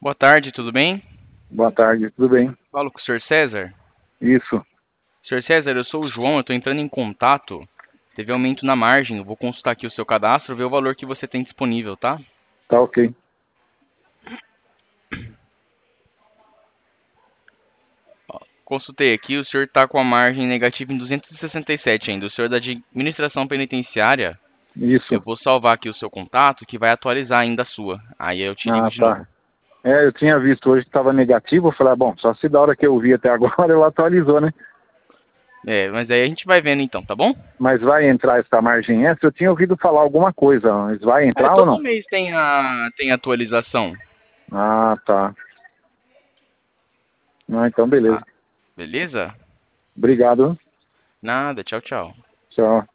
Boa tarde, tudo bem? Boa tarde, tudo bem? Falo com o Sr. César. Isso, Sr. César, eu sou o João, eu estou entrando em contato. Teve aumento na margem, eu vou consultar aqui o seu cadastro, ver o valor que você tem disponível, tá? tá ok. Consultei aqui, o senhor está com a margem negativa em 267 ainda. O senhor da administração penitenciária, eu Isso. vou salvar aqui o seu contato, que vai atualizar ainda a sua. Aí eu te ligo Ah, de tá. novo. Eu tinha visto hoje que estava negativo, eu falei, bom, só se da hora que eu vi até agora ela atualizou, né? É, mas aí a gente vai vendo então, tá bom? Mas vai entrar essa margem extra? Eu tinha ouvido falar alguma coisa, mas vai É, entrar ou todo não? mês tem atualização. Ah, tá. Ah, então beleza. Ah, beleza? Obrigado. Nada, tchau, tchau. Tchau.